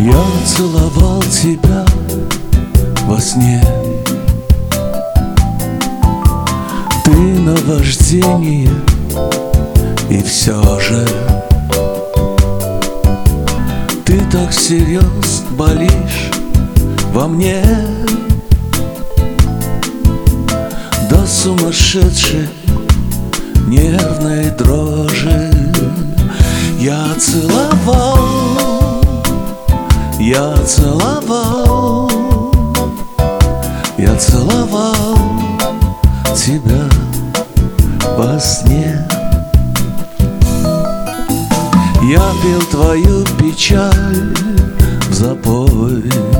Я целовал тебя во сне. Ты наваждение, и все же ты так всерьез болишь во мне, до сумасшедшей нервной дрожи. Я целовал тебя во сне. Я пил твою печаль в запой,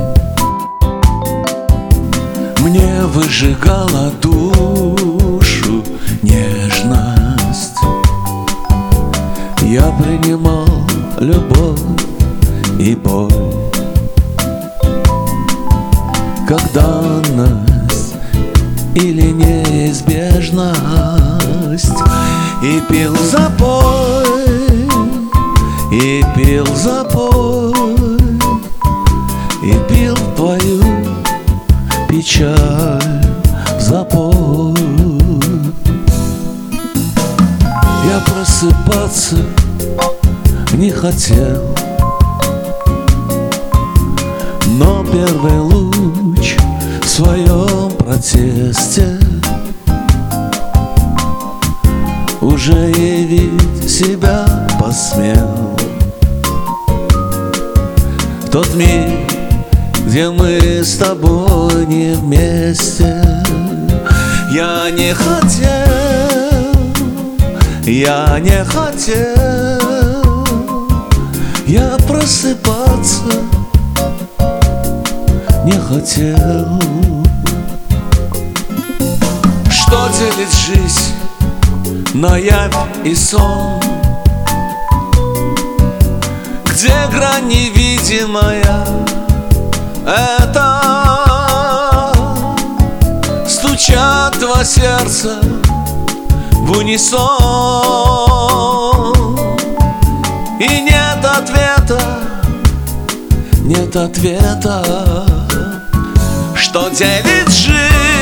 мне выжигала душу нежность. Я принимал любовь и боль как данность или неизбежность. И пил запой, и пил запой, и пил твою печаль в запой. Я просыпаться не хотел, но первый луч в своем протесте уже явить себя посмел. Тот миг, где мы с тобой не вместе. Я не хотел, я просыпаться не хотел. Что делит жизнь на явь и сон? Где грань невидимая? Это стучат два сердца в унисон. И нет ответа, нет ответа. Что делит жизнь?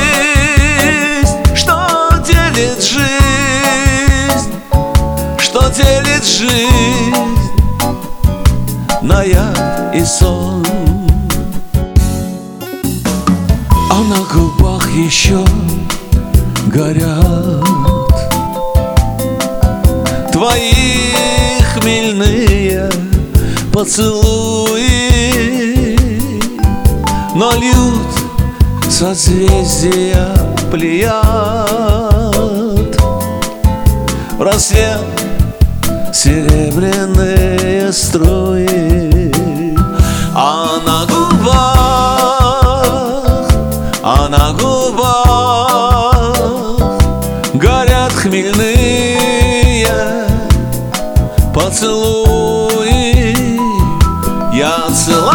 Что делит жизнь? Что делит жизнь на явь и сон? А на губах еще горят твои хмельные поцелуи, но льют созвездия Плеяд в рассвет серебряные струи. А на губах горят хмельные поцелуи. Я целовал